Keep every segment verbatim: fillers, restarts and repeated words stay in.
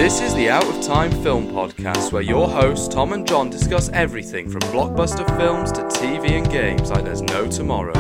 This is the Out of Time Film Podcast, where your hosts Tom and John discuss everything from blockbuster films to T V and games like there's no tomorrow.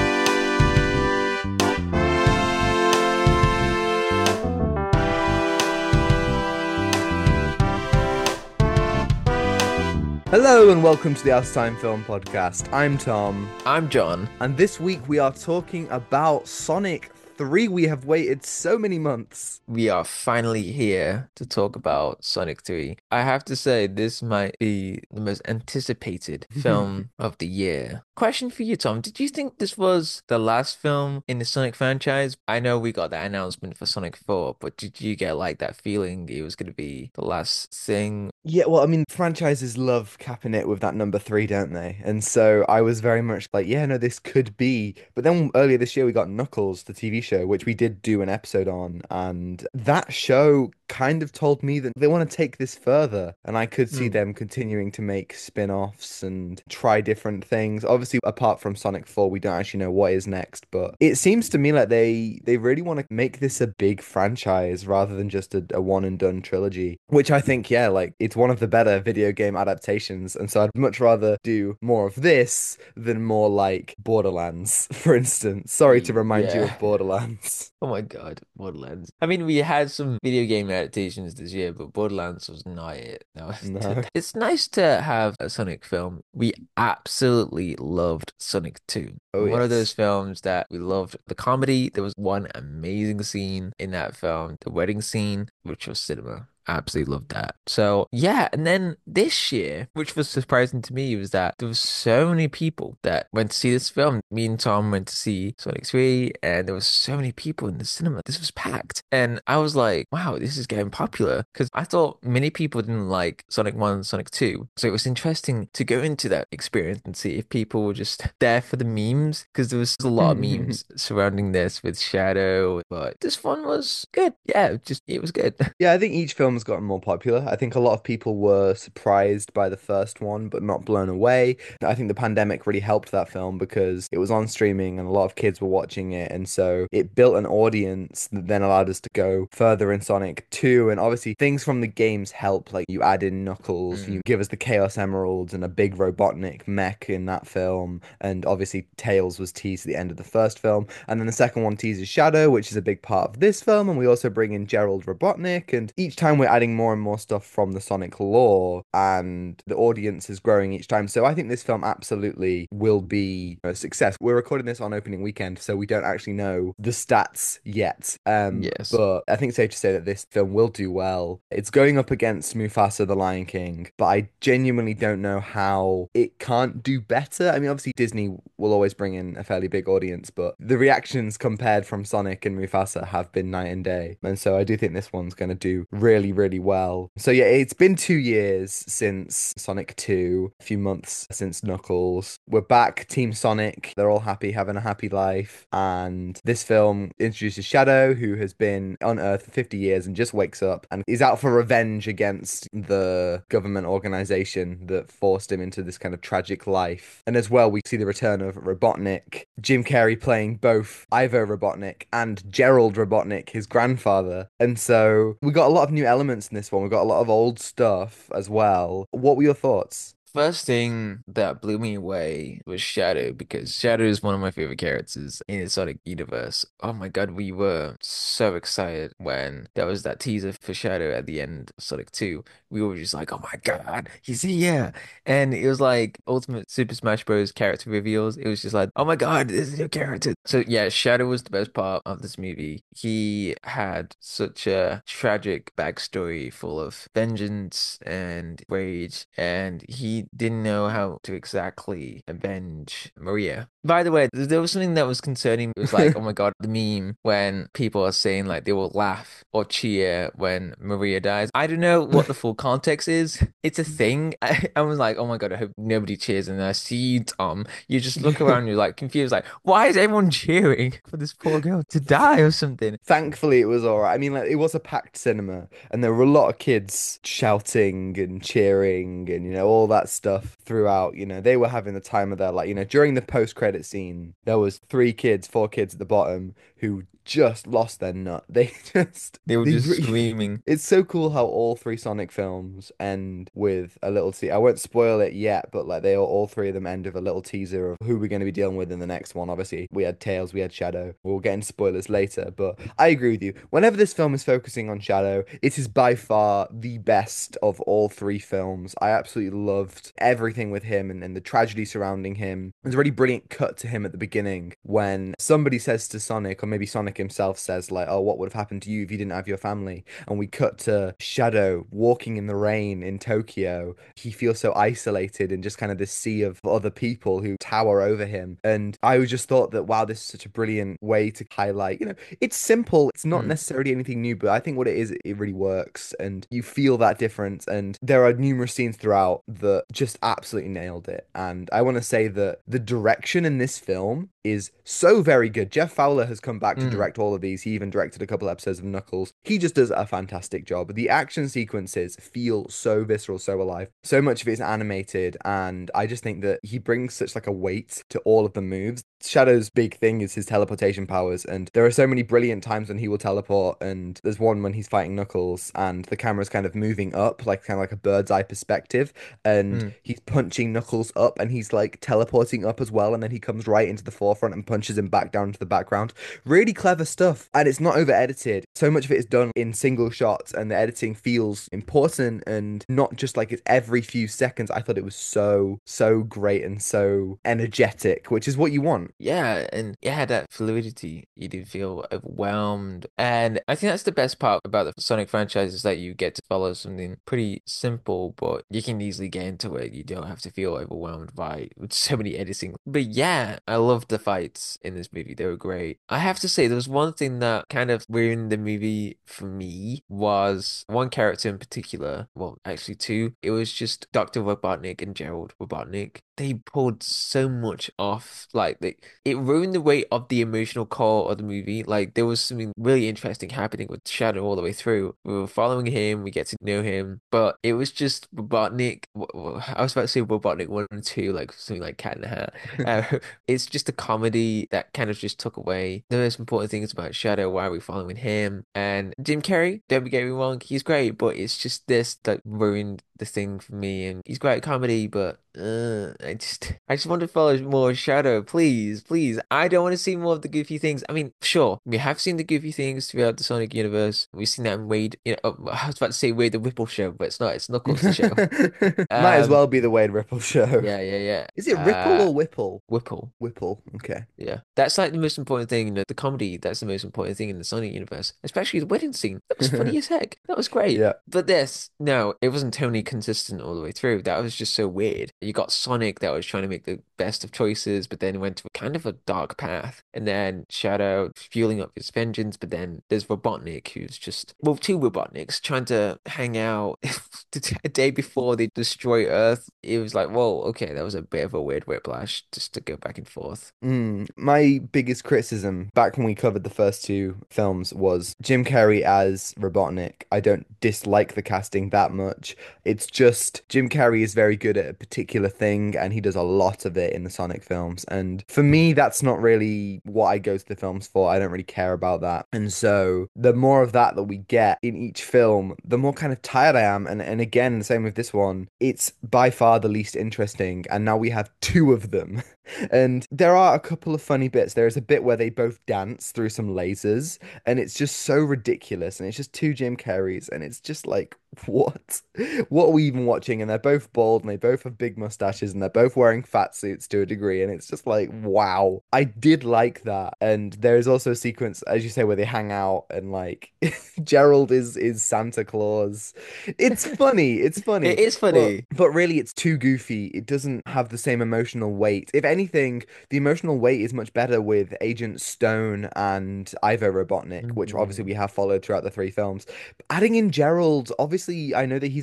Hello and welcome to the Out of Time Film Podcast. I'm Tom. I'm John. And this week we are talking about Sonic three. We have waited so many months. We are finally here to talk about Sonic three. I have to say, this might be the most anticipated film of the year. Question for you, Tom. Did you think this was the last film in the Sonic franchise? I know we got that announcement for Sonic four, but did you get like that feeling it was going to be the last thing? Yeah, well, I mean, franchises love capping it with that number three, don't they? And so I was very much like, yeah, no, this could be. But then earlier this year, we got Knuckles, the T V show, which we did do an episode on. And that show kind of told me that they want to take this further. And I could see mm. them continuing to make spin-offs and try different things. Obviously, apart from Sonic four, we don't actually know what is next. But it seems to me like they, they really want to make this a big franchise rather than just a, a one-and-done trilogy. Which I think, yeah, like, it's one of the better video game adaptations. And so I'd much rather do more of this than more like Borderlands, for instance. Sorry to remind yeah. you of Borderlands. Oh my god, Borderlands. I mean, we had some video game adaptations this year, but Borderlands was not it. No. no. It's nice to have a Sonic film. We absolutely loved Sonic two. Oh, one yes. of those films that we loved the comedy. There was one amazing scene in that film, the wedding scene, which was cinema. Absolutely loved that. So yeah, and then this year, which was surprising to me, was that there was so many people that went to see this film. Me and Tom went to see Sonic three, and there was so many people in the cinema. This was packed, and I was like, wow, this is getting popular, because I thought many people didn't like Sonic one and Sonic two. So it was interesting to go into that experience and see if people were just there for the memes, because there was a lot of memes surrounding this with Shadow, but this one was good. Yeah, just it was good. Yeah, I think each film has gotten more popular. I think a lot of people were surprised by the first one, but not blown away. I think the pandemic really helped that film because it was on streaming and a lot of kids were watching it. And so it built an audience that then allowed us to go further in Sonic two. And obviously things from the games help. Like you add in Knuckles, mm. you give us the Chaos Emeralds and a big Robotnik mech in that film. And obviously Tails was teased at the end of the first film. And then the second one teases Shadow, which is a big part of this film. And we also bring in Gerald Robotnik. And each time we're adding more and more stuff from the Sonic lore, and the audience is growing each time. So I think this film absolutely will be a success. We're recording this on opening weekend, so we don't actually know the stats yet. Um, yes. But I think it's safe to say that this film will do well. It's going up against Mufasa, the Lion King, but I genuinely don't know how it can't do better. I mean, obviously Disney will always bring in a fairly big audience, but the reactions compared from Sonic and Mufasa have been night and day. And so I do think this one's going to do really, really well. So yeah, it's been two years since Sonic two, a few months since Knuckles. We're back, Team Sonic. They're all happy, having a happy life. And this film introduces Shadow, who has been on Earth for fifty years and just wakes up and is out for revenge against the government organization that forced him into this kind of tragic life. And as well, we see the return of Robotnik, Jim Carrey playing both Ivo Robotnik and Gerald Robotnik, his grandfather. And so we got a lot of new elements in this one. We've got a lot of old stuff as well. What were your thoughts? First thing that blew me away was Shadow, because Shadow is one of my favorite characters in the Sonic universe. Oh my god, we were so excited when there was that teaser for Shadow at the end of Sonic two. We were just like, oh my god, he's here. And it was like Ultimate Super Smash Bros. Character reveals. It was just like, oh my god, this is your character. So yeah, Shadow was the best part of this movie. He had such a tragic backstory full of vengeance and rage, and he didn't know how to exactly avenge Maria. By the way, there was something that was concerning. It was like, oh my god, the meme when people are saying like they will laugh or cheer when Maria dies. I don't know what the full context is. It's a thing. I, I was like, oh my god, I hope nobody cheers. And I see you, Tom. You just look around, you're like confused, like, why is everyone cheering for this poor girl to die or something? Thankfully, it was all right. I mean, like, it was a packed cinema, and there were a lot of kids shouting and cheering and, you know, all that stuff throughout. You know, they were having the time of their life. You know, during the post-credit scene, there was three kids, four kids at the bottom who just lost their nut. They just They were they just re- screaming. It's so cool how all three Sonic films end with a little te I won't spoil it yet, but like they all, all three of them end with a little teaser of who we're going to be dealing with in the next one. Obviously, we had Tails, we had Shadow. We'll get into spoilers later, but I agree with you. Whenever this film is focusing on Shadow, it is by far the best of all three films. I absolutely loved everything with him and, and the tragedy surrounding him. There's a really brilliant cut to him at the beginning when somebody says to Sonic, or maybe Sonic himself says, like, oh, what would have happened to you if you didn't have your family? And we cut to Shadow walking in the rain in Tokyo. He feels so isolated in just kind of this sea of other people who tower over him. And I just thought that, wow, this is such a brilliant way to highlight, you know, it's simple. It's not Mm. necessarily anything new, but I think what it is, it really works. And you feel that difference. And there are numerous scenes throughout that just absolutely nailed it. And I want to say that the direction in this film is so very good. Jeff Fowler has come back to Mm. direct all of these. He even directed a couple episodes of Knuckles. He just does a fantastic job. The action sequences feel so visceral, so alive. So much of it is animated, and I just think that he brings such like a weight to all of the moves. Shadow's big thing is his teleportation powers, and there are so many brilliant times when he will teleport, and there's one when he's fighting Knuckles and the camera's kind of moving up, like kind of like a bird's eye perspective, and Mm. he's punching Knuckles up and he's like teleporting up as well, and then he comes right into the forefront and punches him back down to the background. Really clever stuff, and it's not over edited. So much of it is done in single shots, and the editing feels important and not just like it's every few seconds. I thought it was so, so great and so energetic, which is what you want. Yeah, and it had that fluidity. You didn't feel overwhelmed. And I think that's the best part about the Sonic franchise is that you get to follow something pretty simple, but you can easily get into it. You don't have to feel overwhelmed by so many editing. But yeah, I loved the fights in this movie. They were great. I have to say, there was one thing that kind of ruined the movie for me was one character in particular. Well, actually two. It was just Doctor Robotnik and Gerald Robotnik. They pulled so much off. Like they, it ruined the weight of the emotional core of the movie. Like there was something really interesting happening with Shadow all the way through. We were following him, we get to know him, but it was just Robotnik. I was about to say Robotnik one and two, like something like Cat in the Hat. Uh, it's just a comedy that kind of just took away the most important things about Shadow. Why are we following him? And Jim Carrey, don't get me wrong, he's great, but it's just this that ruined the thing for me. And he's great at comedy, but uh, I just, I just want to follow more Shadow, please, please. I don't want to see more of the goofy things. I mean, sure, we have seen the goofy things throughout the Sonic universe. We've seen that in Wade. You know, oh, I was about to say Wade the Whipple show, but it's not. It's Knuckles the show. Might as Um, well be the Wade Ripple show. yeah, yeah, yeah. Is it Ripple Uh, or Whipple? Whipple. Whipple. Okay. Yeah, that's like the most important thing, you know, the comedy, that's the most important thing in the Sonic universe, especially the wedding scene. That was funny as heck. That was great. Yeah. But this, no, it wasn't totally consistent all the way through. That was just so weird. You got Sonic that was trying to make the best of choices, but then went to a kind of a dark path. And then Shadow fueling up his vengeance, but then there's Robotnik, who's just, well, two Robotniks trying to hang out a day before they destroy Earth. It was like, whoa, okay, that was a bit of a weird whiplash just to go back and forth. Mm, my biggest criticism back when we covered the first two films was Jim Carrey as Robotnik. I don't dislike the casting that much. It's just Jim Carrey is very good at a particular thing and he does a lot of it in the Sonic films. And for me, that's not really what I go to the films for. I don't really care about that. And so the more of that that we get in each film, the more kind of tired I am. And, and again, the same with this one. It's by far the least interesting. And now we have two of them. And there are a couple of funny bits. There's a bit where they both dance through some lasers, and it's just so ridiculous. And it's just two Jim Carreys, and it's just like, what? What are we even watching? And they're both bald, and they both have big mustaches, and they're both wearing fat suits to a degree. And it's just like, wow. I did like that. And there is also a sequence, as you say, where they hang out, and like Gerald is is Santa Claus. It's funny. It's funny. It is funny. But, but really, it's too goofy. It doesn't have the same emotional weight. If anything, the emotional weight is much better with Agent Stone and Ivo Robotnik, which obviously we have followed throughout the three films. But adding in Gerald, obviously, I know that he's in the games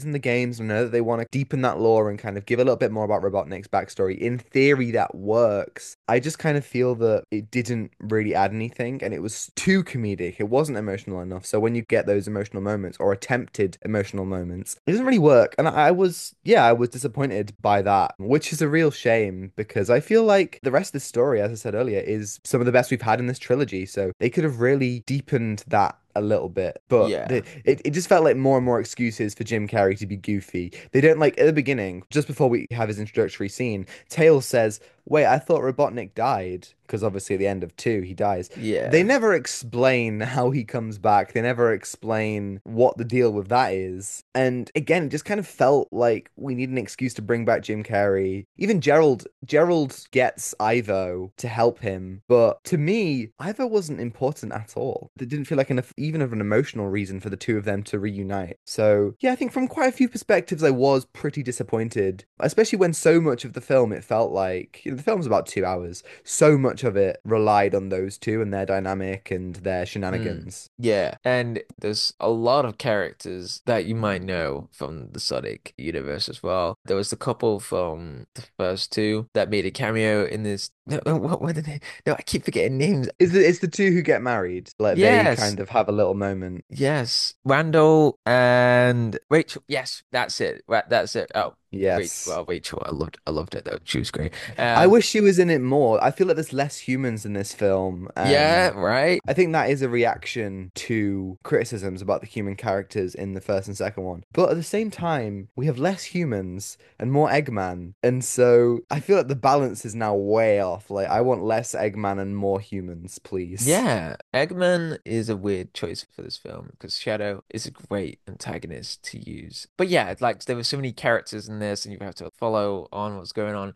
games. I know that they want to deepen that lore and kind of give a little bit more about Robotnik's backstory. In theory, that works. I just kind of feel that it didn't really add anything, and it was too comedic. It wasn't emotional enough. So when you get those emotional moments or attempted emotional moments, it doesn't really work. And I was, yeah, I was disappointed by that, which is a real shame because I feel like the rest of the story, as I said earlier, is some of the best we've had in this trilogy. So they could have really deepened that a little bit, but Yeah. the, it, it just felt like more and more excuses for Jim Carrey to be goofy. They don't, like, at the beginning, just before we have his introductory scene, Tails says, wait, I thought Robotnik died, because obviously at the end of two he dies. Yeah. They never explain how he comes back. They never explain what the deal with that is. And again, it just kind of felt like we need an excuse to bring back Jim Carrey. Even Gerald, Gerald gets Ivo to help him, but to me, Ivo wasn't important at all. It didn't feel like enough, even of an emotional reason for the two of them to reunite. So yeah, I think from quite a few perspectives, I was pretty disappointed, especially when so much of the film, it felt like, you know, the film's about two hours. So much of it relied on those two and their dynamic and their shenanigans. Yeah, and there's a lot of characters that you might know from the Sonic universe as well. There was the couple from the first two that made a cameo in this. No, what were they? No, I keep forgetting names. Is it, it's the two who get married. Like they Yes. kind of have a little moment. Yes, Randall and Rachel. Yes, that's it. Right, that's it. Oh, Yes. Rachel. Well, Rachel, I loved, I loved it though. She was great. I Um, wish she was in it more. I feel like there's less humans in this film. yeah, And right. I think that is a reaction to criticisms about the human characters in the first and second one. But at the same time, we have less humans and more Eggman. And so I feel like the balance is now way off. Like, I want less Eggman and more humans, please. Yeah, Eggman is a weird choice for this film because Shadow is a great antagonist to use. But yeah, like there were so many characters in this, and you have to follow on what's going on.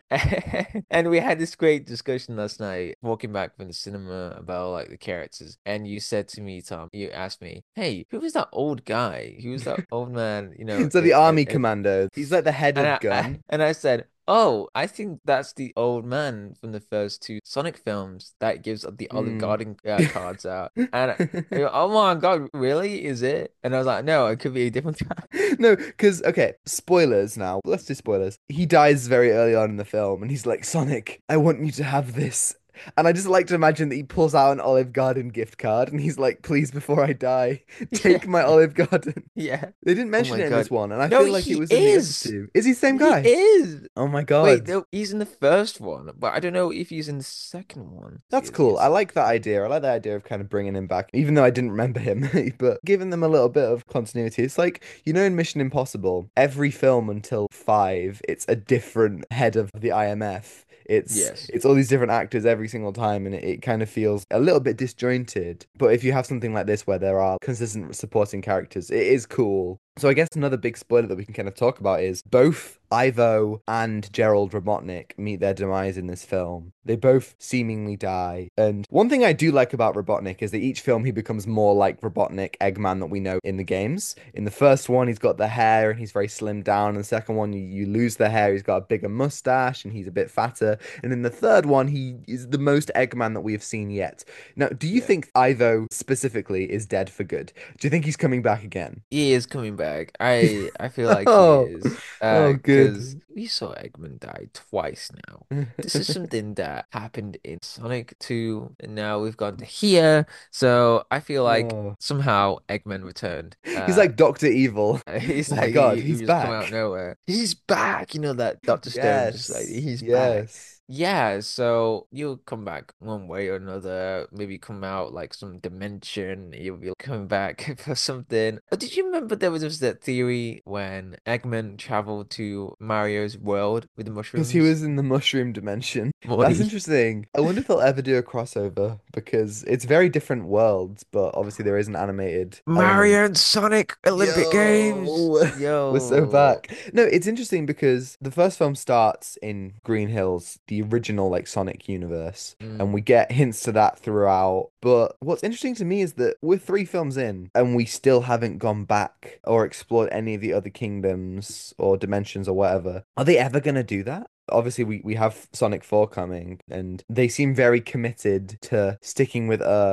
And we had this great discussion last night, walking back from the cinema about like the characters. And you said to me, Tom, you asked me, "Hey, who was that old guy? Who was that old man? You know, So the in- army in- in- commando, he's like the head and of I, gun. and I said, "Oh, I think that's the old man from the first two Sonic films that gives the Olive Mm. Garden uh, cards out." And I, I go, "Oh my God, really? Is it?" And I was like, "No, it could be a different guy." No, because, okay, spoilers now. Let's do spoilers. He dies very early on in the film, and he's like, Sonic, I want you to have this. And I just like to imagine that he pulls out an Olive Garden gift card, and he's like, please, before I die, take Yeah. my Olive Garden. Yeah. They didn't mention my it in this God. one, and I No, feel like he it was in the other is. two. Is he the same He guy? is. Oh my Wait, God. no, he's in the first one, but I don't know if he's in the second one. That's Yes, cool. yes. I like that idea. I like the idea of kind of bringing him back, even though I didn't remember him, but giving them a little bit of continuity. It's like, you know, in Mission Impossible, every film until five, it's a different head of the I M F. It's Yes. it's all these different actors every single time, and it, it kind of feels a little bit disjointed. But if you have something like this where there are consistent supporting characters, it is cool. So I guess another big spoiler that we can kind of talk about is both Ivo and Gerald Robotnik meet their demise in this film. They both seemingly die. And one thing I do like about Robotnik is that each film he becomes more like Robotnik Eggman that we know in the games. In the first one, he's got the hair and he's very slimmed down. In the second one, you, you lose the hair, he's got a bigger mustache and he's a bit fatter. And in the third one, he is the most Eggman that we have seen yet. Now, do you Yeah. think Ivo specifically is dead for good? Do you think he's coming back again? He is coming back. I I feel like Oh, he is. oh, Uh, good. because we saw Eggman die twice now. This is something that happened in Sonic two, and now we've gone to here. So I feel like Oh. somehow Eggman returned. He's Uh, like Doctor Evil. he's Oh my like God, he, he he's just come out back. of nowhere. He's back. You know that Doctor Stone just like Yes. he's back. Yes. Yeah, so you'll come back one way or another, maybe come out like some dimension, you'll be coming back for something. But did you remember there was just that theory when Eggman traveled to Mario's world with the Because he mushrooms? was in the mushroom dimension. That's Morty. interesting. I wonder if they'll ever do a crossover because it's very different worlds, but obviously there is an animated Mario element. and Sonic Olympic Games. Yo, we're so Yo. back. No, it's interesting because the first film starts in Green Hills, the original like Sonic universe, and Mm. we get hints to that throughout. But what's interesting to me is that we're three films in and we still haven't gone back or explored any of the other kingdoms or dimensions or whatever. Are they ever going to do that? Obviously, we, we have Sonic four coming, and they seem very committed to sticking with Earth.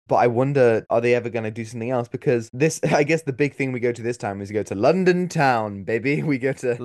But I wonder, are they ever going to do something else? Because this, I guess the big thing we go to this time is we go to London town, baby. We go to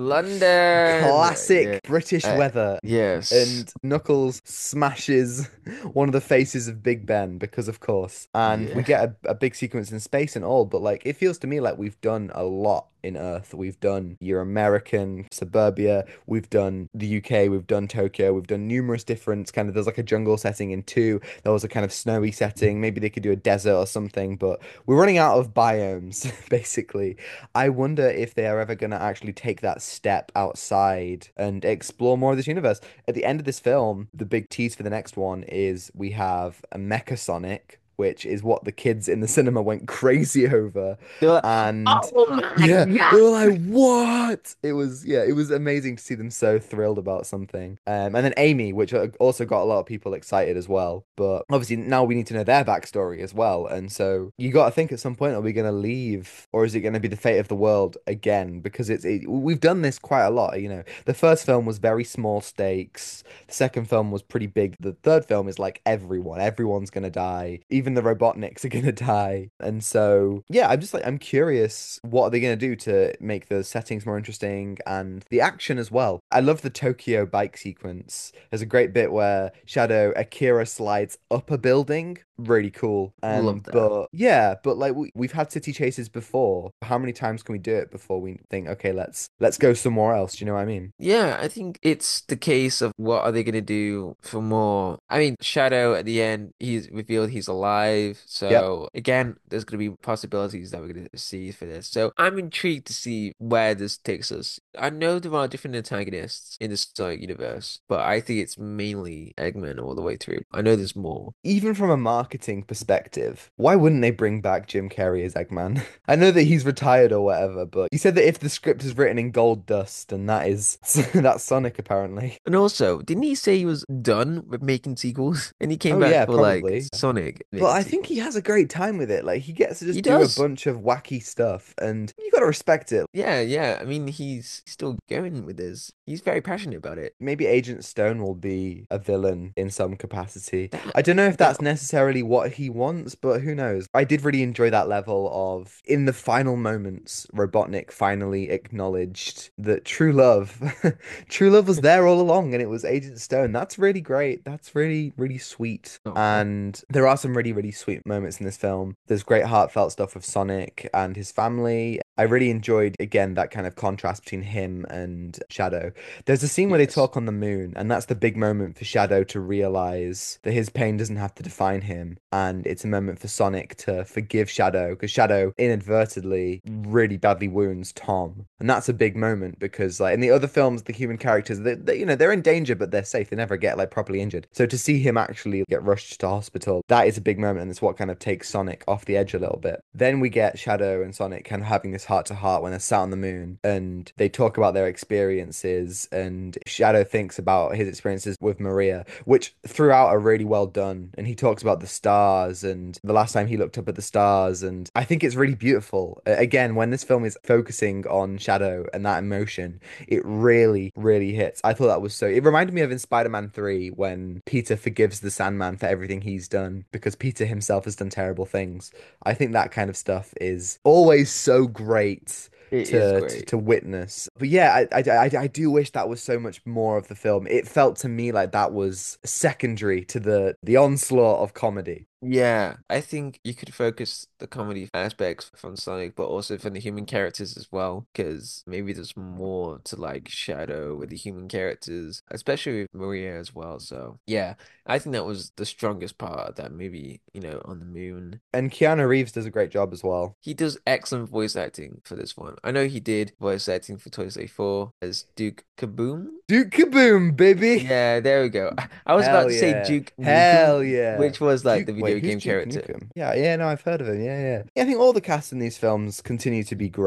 London. Yeah. classic British Uh, weather. yes. And Knuckles smashes one of the faces of Big Ben because, of course. And we Yeah. get a, a big sequence in space and all, but like it feels to me like we've done a lot in Earth. We've done your American suburbia, we've done the U K, we've done Tokyo, we've done numerous different kind of, there's like a jungle setting in two, there was a kind of snowy setting, maybe they could do a desert or something, but we're running out of biomes, basically. I wonder if they are ever going to actually take that step outside and explore more of this universe. At the end of this film, the big tease for the next one is we have a Mecha Sonic, which is what the kids in the cinema went crazy over. They're like, And oh my yeah, God. they were like, "What?" It was, yeah, it was amazing to see them so thrilled about something. Um, and then Amy, which uh, also got a lot of people excited as well. But obviously now we need to know their backstory as well. And so you got to think at some point, are we going to leave, or is it going to be the fate of the world again? Because it's it, we've done this quite a lot. You know, the first film was very small stakes. The second film was pretty big. The third film is like everyone, everyone's going to die. Even the Robotniks are going to die. And so, yeah, I'm just like, I'm curious, what are they going to do to make the settings more interesting and the action as well? I love the Tokyo bike sequence. There's a great bit where Shadow Akira slides up a building. Really cool. Love Um, that. but yeah, but like we, we've had city chases before. How many times can we do it before we think, okay, let's let's go somewhere else? Do you know what I mean? Yeah, I think it's the case of what are they going to do for more. I mean, Shadow at the end, he's revealed he's alive. Yep. So again, there's going to be possibilities that we're going to see for this. So I'm intrigued to see where this takes us. I know there are different antagonists in the Sonic universe, but I think it's mainly Eggman all the way through. I know there's more. Even from a marketing perspective, why wouldn't they bring back Jim Carrey as Eggman? I know that he's retired or whatever, but you said that if the script is written in gold dust, and that is that's Sonic apparently. And also, didn't he say he was done with making sequels? And he came Oh back yeah, for like probably. Sonic But making I think he sequels. has a great time with it. Like he gets to He just do a does. bunch of wacky stuff, and you gotta respect it. Yeah, yeah. I mean, he's still going with this. He's very passionate about it. Maybe Agent Stone will be a villain in some capacity. That, I don't know if that, that's necessarily what he wants, but who knows? I did really enjoy that level of, in the final moments, Robotnik finally acknowledged that true love, true love was there all along, and it was Agent Stone. That's really great. That's really, really sweet. oh, And there are some really, really sweet moments in this film. There's great heartfelt stuff with Sonic and his family. I really enjoyed, again, that kind of contrast between him and Shadow. There's a scene where they yes. talk on the moon, and that's the big moment for Shadow to realize that his pain doesn't have to define him. And it's a moment for Sonic to forgive Shadow, because Shadow inadvertently really badly wounds Tom. And that's a big moment because, like, in the other films, the human characters, they, they, you know, they're in danger, but they're safe. They never get, like, properly injured. So to see him actually get rushed to hospital, that is a big moment, and it's what kind of takes Sonic off the edge a little bit. Then we get Shadow and Sonic kind of having this heart to heart when they're sat on the moon, and they talk about their experiences, and Shadow thinks about his experiences with Maria, which throughout are really well done. And he talks about the stars and the last time he looked up at the stars, and I think it's really beautiful. A- Again, when this film is focusing on Shadow and that emotion, it really, really hits. I thought that was so. It reminded me of in Spider-Man three when Peter forgives the Sandman for everything he's done because Peter himself has done terrible things. I think that kind of stuff is always so great It is to, to great. to witness. But yeah, I, I I I do wish that was so much more of the film. It felt to me like that was secondary to the the onslaught of comedy. Yeah, I think you could focus the comedy aspects from Sonic, but also from the human characters as well, because maybe there's more to like Shadow with the human characters, especially with Maria as well. So yeah, I think that was the strongest part of that movie, you know, on the moon. And Keanu Reeves does a great job as well. He does excellent voice acting for this one. I know he did voice acting for Toy Story four as Duke Kaboom. Duke Kaboom, baby. Yeah, there we go. I was about Hell to say yeah. Duke Hell Nukem, yeah. which was like Duke, the video wait, who's game Duke character. Nukem? Yeah, yeah, no, I've heard of him. Yeah, yeah. Yeah, I think all the cast in these films continue to be great.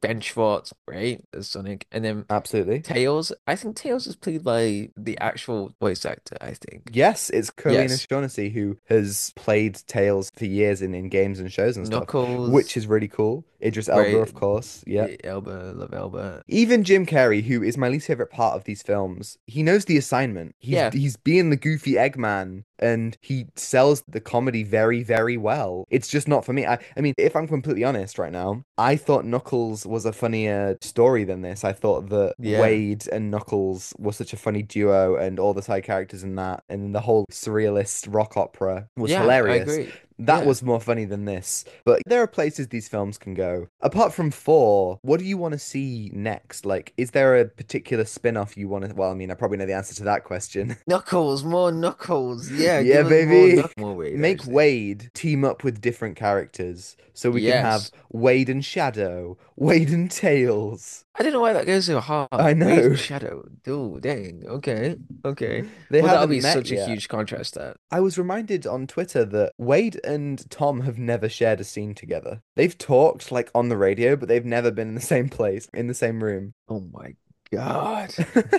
Ben Schwartz, right, as Sonic, and then Absolutely. Tails. I think Tails is played by the actual voice actor, I think. Yes, it's Colleen Yes. O'Shaughnessy who has played Tails for years in, in games and shows and stuff, Knuckles, which is really cool. Idris Elba, great. of course. Yeah. Elba, love Elba. Even Jim Carrey, who is my least favorite part of these films, he knows the assignment. He's Yeah. he's being the goofy Eggman, and he sells the comedy very, very well. It's just not for me. I, I mean, if I'm completely honest right now, I thought Knuckles was a funnier story than this. I thought that Yeah. Wade and Knuckles were such a funny duo, and all the side characters in that, and the whole surrealist rock opera was Yeah, I hilarious. agree. That Yeah. was more funny than this. But there are places these films can go. Apart from four, what do you want to see next? Like, is there a particular spin-off you want to... Well, I mean, I probably know the answer to that question. Knuckles, more Knuckles. Yeah, Yeah, give us baby. More, Knuck- more Wade, Make actually. Wade team up with different characters. So we can have Yes. Wade and Shadow, Wade and Tails. I don't know why that goes so hard. I Wade know. and Shadow. Dude, dang. Okay. Okay. They Well, that'll haven't be met such a yet. huge contrast that. I was reminded on Twitter that Wade and Tom have never shared a scene together. They've talked like on the radio, but they've never been in the same place, in the same room. Oh my God.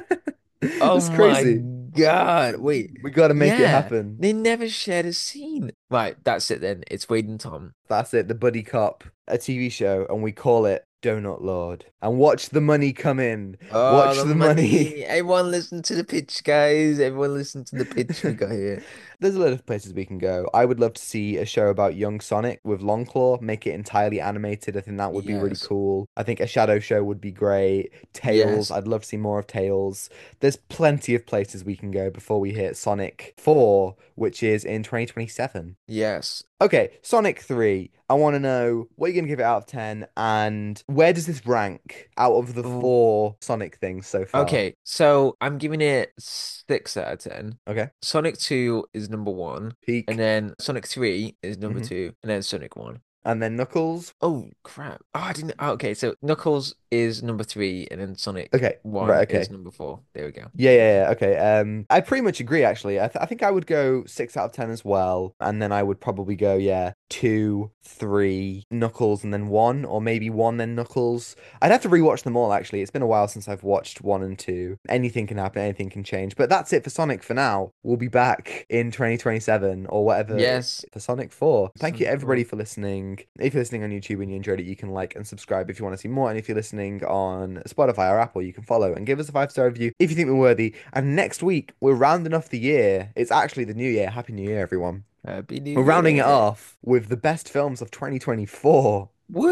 It's Oh crazy. my God. Wait. We got to make it Yeah, happen. They never shared a scene. Right, that's it then. It's Wade and Tom. That's it, the Buddy Cop, a T V show, and we call it Donut Lord. And watch the money come in. Oh, Watch the the money. money. Everyone listen to the pitch, guys. Everyone listen to the pitch we got here. There's a lot of places we can go. I would love to see a show about young Sonic with Longclaw, make it entirely animated. I think that would be really Yes. cool. I think a Shadow show would be great. Tails, Yes. I'd love to see more of Tails. There's plenty of places we can go before we hit Sonic four, which is in twenty twenty-seven. Yes. Okay, Sonic three. I want to know what you're going to give it out of ten, and where does this rank out of the Ooh. four Sonic things so far? Okay, so I'm giving it six out of ten. Okay. Sonic two is number one, Peak. and then Sonic three is number Mhm. two, and then Sonic one. And then Knuckles. Oh crap! Oh, I didn't. Oh, okay, so Knuckles is number three, and then Sonic Okay, one right, okay. is number four. There we go. Yeah, yeah, yeah. Okay. Um, I pretty much agree, actually. I, th I think I would go six out of ten as well, and then I would probably go, yeah, two, three, Knuckles, and then one, or maybe one, then Knuckles. I'd have to rewatch them all, actually. It's been a while since I've watched one and two. Anything can happen, anything can change. But that's it for Sonic for now. We'll be back in twenty twenty-seven or whatever. Yes. For Sonic four. Thank you, Sonic everybody, four. for listening. If you're listening on YouTube and you enjoyed it, you can like and subscribe if you want to see more. And if you're listening on Spotify or Apple, you can follow and give us a five star review if you think we're worthy. And next week, we're rounding off the year. It's actually the new year. Happy New Year, everyone. Happy New We're rounding it Year. off with the best films of twenty twenty-four.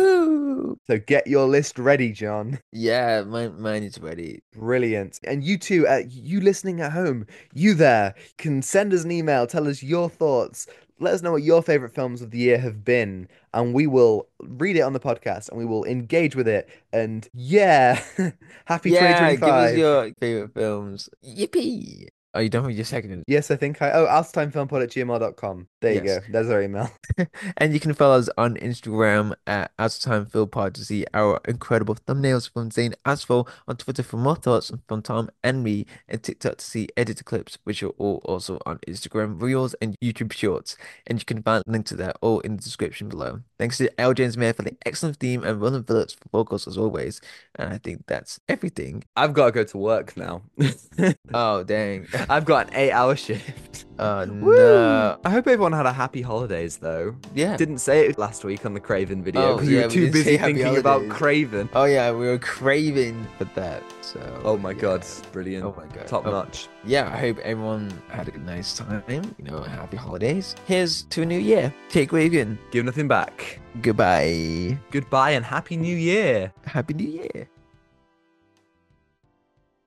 Woo! So get your list ready, John. Yeah, mine, mine is ready. Brilliant. And you too, uh, you listening at home, you there, can send us an email, tell us your thoughts. Let us know what your favorite films of the year have been, and we will read it on the podcast and we will engage with it. And yeah, happy Yeah, give us twenty twenty-five. your favorite films. Yippee! Are you done with your second? Yes, I think I. Oh, outertimefilmpod at gmail dot com. There you Yes. go. There's our email. And you can follow us on Instagram at Out of Time Film Pod to see our incredible thumbnails from Zane Asphalt, on Twitter for more thoughts from Tom and me, and TikTok to see edited clips, which are all also on Instagram Reels and YouTube Shorts. And you can find links to that all in the description below. Thanks to L. James Mayer for the excellent theme and Roland Phillips for vocals as always. And I think that's everything. I've got to go to work now. Oh, dang. I've got an eight hour shift. Oh, Woo! no. I hope everyone had a happy holidays though. Yeah. Didn't say it last week on the Craven video Oh, because we yeah, were we too didn't say busy happy thinking about holidays. Craven. Oh, yeah, we were craving for that. So, Oh my yeah. god, brilliant. Oh my god. Top Oh, notch. Yeah, I hope everyone had a nice time. You know, happy holidays. Here's to a new year. Take Raven. Give nothing back. Goodbye. Goodbye and happy new year. Happy New Year.